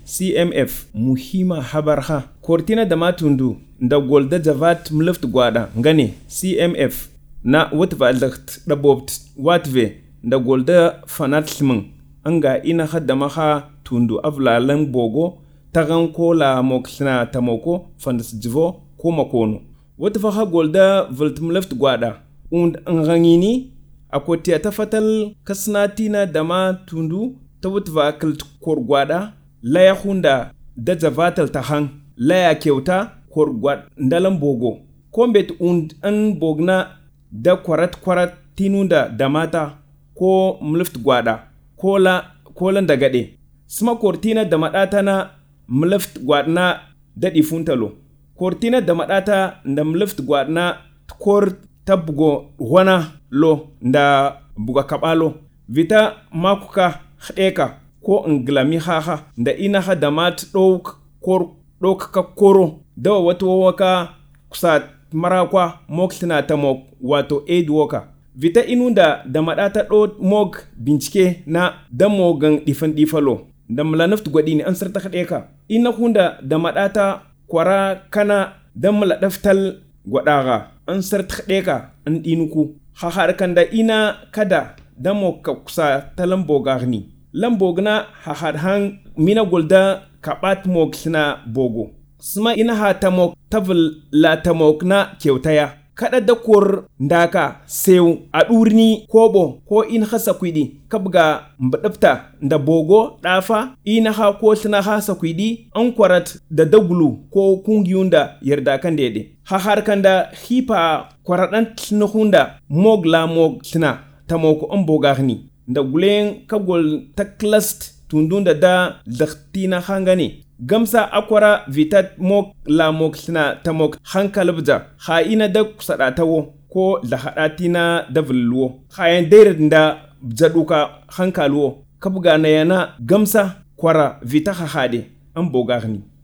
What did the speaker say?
CMF muhima habarha kortina da matundu da golda javat mluft gwada ngane CMF na watva da bobt watve da golda fanatlimin anga ina hadda maha tundu avlalan bogo tagan ko la moksna tamoko fandas jivo ko makono watva ha golda voltmleft gwada und ngangini akotiya ta fatal kasnatina dama tundu ta watva kalt kor gwada laya hunda da javatal tahan laya kyauta kor gwad ndalan bogo kombet und an bogna da kwarat tinunda da mata ko mlift gwada kolan da gade sma kortina da madata na mlift gwadna dadi funtalo kortina da madata da mlift gwadna kor tabgo wana lo da buga kabalo vita makuka hdeka ko nglami haha da ina ha da mat dok ka koro da wato waka kusa marakwa moksina ta mok wato aid worker vita inunda da madata do mog bincike na da mogan difalo da mlanaft gwadi ne an sarta hdeka ina hunda da madata kwara kana da mladaftal gwadaga an sarta hdeka an dinuku ha harkan da ina kada da mokka kusa ta lambogarni lambogna ha harhan mina golda kabat moksina bogo sma ina ha tamok tavil la tamok na kyautaya kada da kor ndaka sew a durni kobo ko in hasa kwidi kabga mbadafta da bogo dafa ina ha ko tana hasa kwidi an kwarat da dagulu ko kungiyunda yarda kan dede ha harkan da hipa kwaradan tnuhunda mog la mog tna tamoko an bogarni da gulen kagol taklast tundunda da daktina hangani gamsa akwara vitat mok la mok sina tamok hankalabja ha ina da kusadatawo ko da hadatina da vulluwo hayan dairin da jaduka hankalwo kabga na yana gamsa kwara vita ha hade an bogarni